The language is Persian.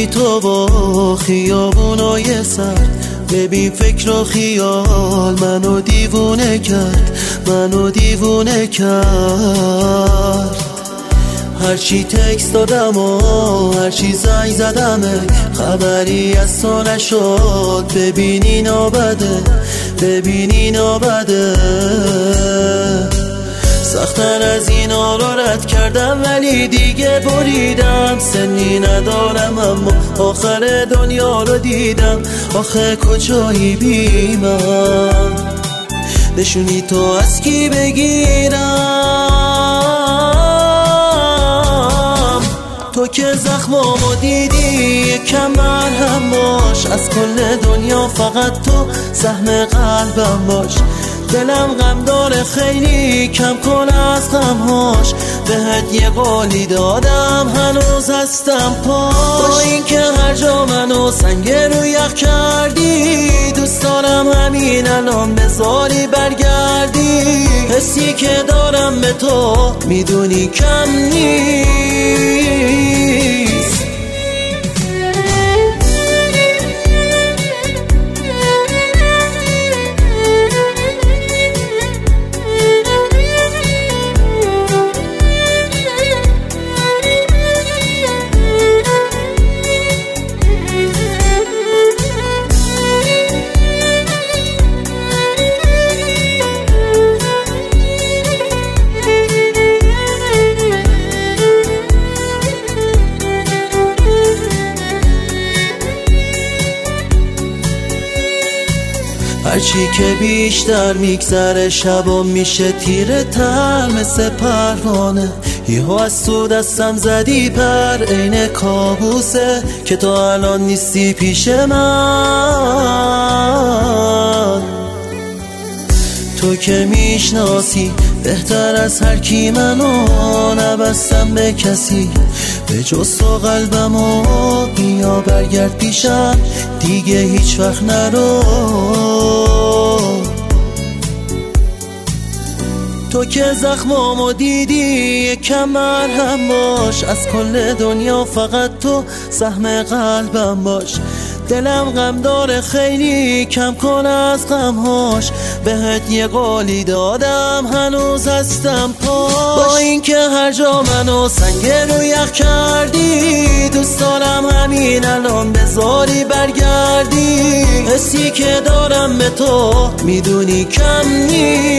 تو با خیابونای سرد، ببین فکر و خیال منو دیوونه کرد، منو دیوونه کرد. هرچی تکست دادم و هرچی زنگ زدم خبری از تو نشد. ببین اینا بده، ببین اینا بده. سختن از اینا رو رد کردم ولی دیگه بریدم. سنی ندارم اما آخر دنیا رو دیدم. آخه کجایی بی من، نشونی تو از کی بگیرم؟ تو که زخمامو دیدی یکم مرهم باش. از کل دنیا فقط تو سهم قلبم باش. دلم غم داره خیلی، کم کن از غمهاش. بهت یه قولی دادم هنوز هستم پاش. با این که هر جا منو سنگ رو یخ کردی، دوست دارم همین الان بذاری برگردی. حسی که دارم به تو میدونی کم نیست. هرچی که بیشتر میگذره شبا میشه تیره تر مثل پروانه. یهو از تو دستم زدی پر، عین کابوسه که تو الان نیستی پیش من. تو که میشناسی بهتر از هر کی منو، نبستم به کسی به جز تو قلبمو. بیا برگرد پیشم دیگه هیچ وقت نرو. تو که زخمامو دیدی یکم مرهم باش. از کل دنیا فقط تو سهم قلبم باش. دلم غم داره خیلی، کم کن از غمهاش. بهت یه قولی دادم هنوز هستم پاش. با این که هر جا منو سنگ رو یخ کردی، دوست دارم همین الان بذاری برگردی. حسی که دارم به تو میدونی کم نیست.